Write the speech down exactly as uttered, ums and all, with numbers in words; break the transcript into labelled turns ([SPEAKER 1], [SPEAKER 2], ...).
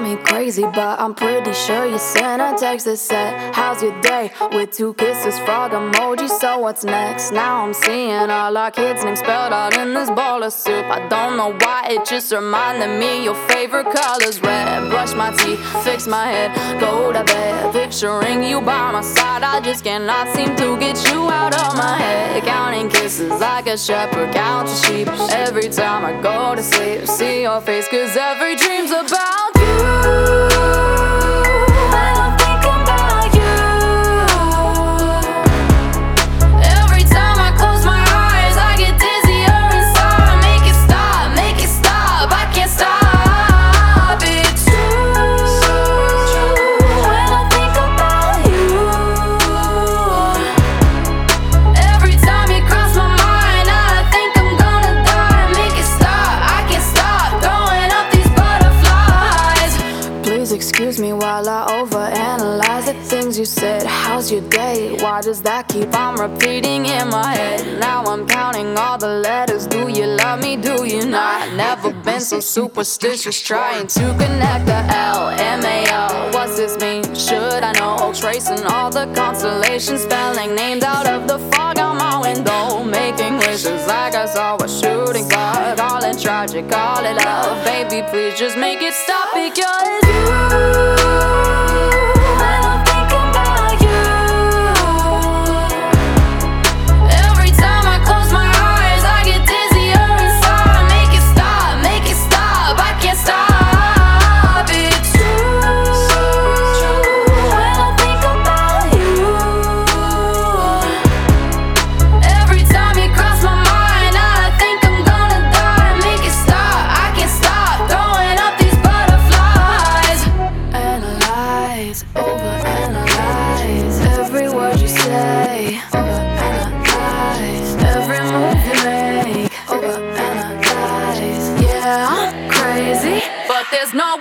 [SPEAKER 1] me crazy, but I'm pretty sure you sent a text that said, how's your day? With two kisses, frog emoji, so what's next? Now I'm seeing all our kids' names spelled out in this bowl of soup. I don't know why, it just reminded me your favorite color's red. Brush my teeth, fix my head, go to bed. Picturing you by my side, I just cannot seem to get you out of my head. Counting kisses like a shepherd counts the sheep. Every time I go to sleep, see your face, cause every dream's about you. And I think about you. Every time I close my eyes, I get dizzier inside. Make it stop, make it stop, I can't stop it too. When I think about you, every time you cross my mind, I think I'm gonna die. Make it stop, I can't stop throwing up these butterflies. Please excuse me while I overanalyze the things you said. How's your day? Why does that keep on repeating in my head? Now I'm counting all the letters. Do you love me? Do you not? Never been so superstitious, trying to connect the L, M A L. What's this mean? Should I know? Tracing all the constellations, spelling names out of the fog on my window, making wishes like I saw a shooting star. Call it tragic, call it love. Baby, please just make it stop, because you. And I think about you. Every time I close my eyes, I get dizzier inside. Make it stop, make it stop, I can't stop it too. When I think about you, every time you cross my mind, I think I'm gonna die. Make it stop, I can't stop throwing up these butterflies. Analyze, overanalyze every word you say. Overanalyze every move you make. Overanalyze, yeah, I'm crazy, but there's no